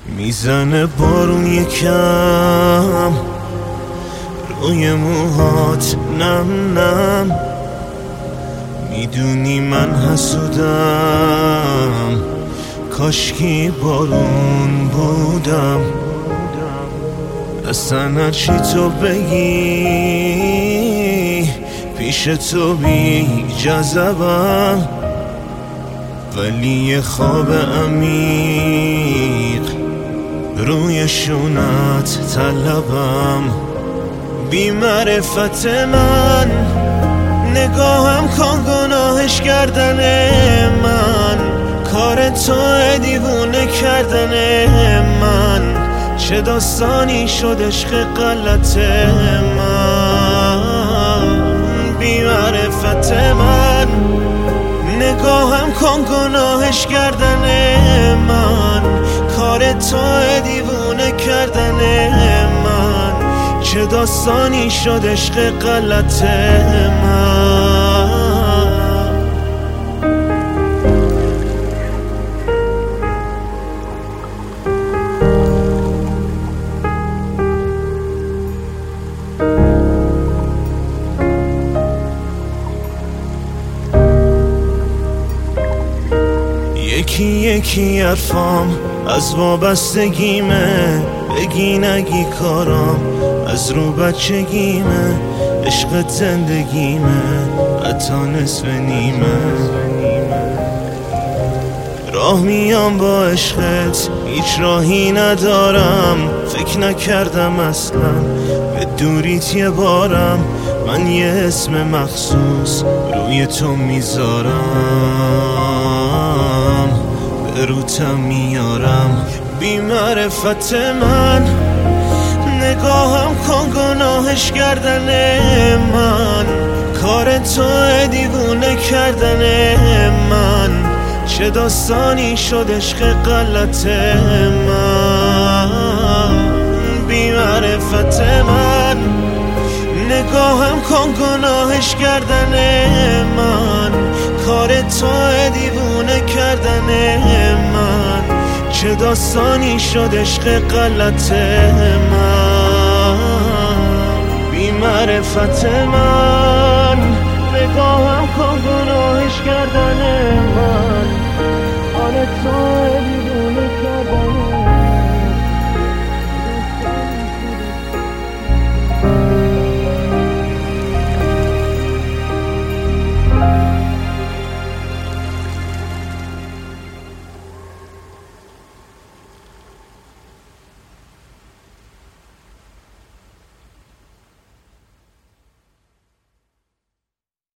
میزنه بارون یکم روی موهات نم نم. میدونی من حسودم، کاشکی بارون بودم. اصلا هرچی تو بگی پیش تو بی جذبم، ولی یه خواب عمیق روی شونت طلبم. بی معرفت من نگاهم کن گناهش کردن من، کار تو دیوونه کردن من. چه داستانی شد عشق غلط من. بی معرفت من نگاهم کن گناهش کردن من، کار تو دیوونه کردن من. چه داستانی شد عشق غلط من. یکی یکی حرفام از وابستگیمه، بگی نگی کارام از رو بچگیمه. عشق زندگیمه حتی نصف نیمه. راه میام با عشقت هیچ راهی ندارم، فکر نکردم اصلا به دوریت یه بارم. من یه اسم مخصوص روی تو میذارم، به روتم میارم. بی معرفت من نگاهم کن گناهش کردن من، کار تو دیوونه کردن من. چه داستانی شد عشق غلط من. بی معرفت من نگاهم کن گناهش کردن من، کار تو دیوونه کردن من. چه داستانی شد عشق غلط من. بی معرفت من نگاهم کن گناهش کردن من، کار تو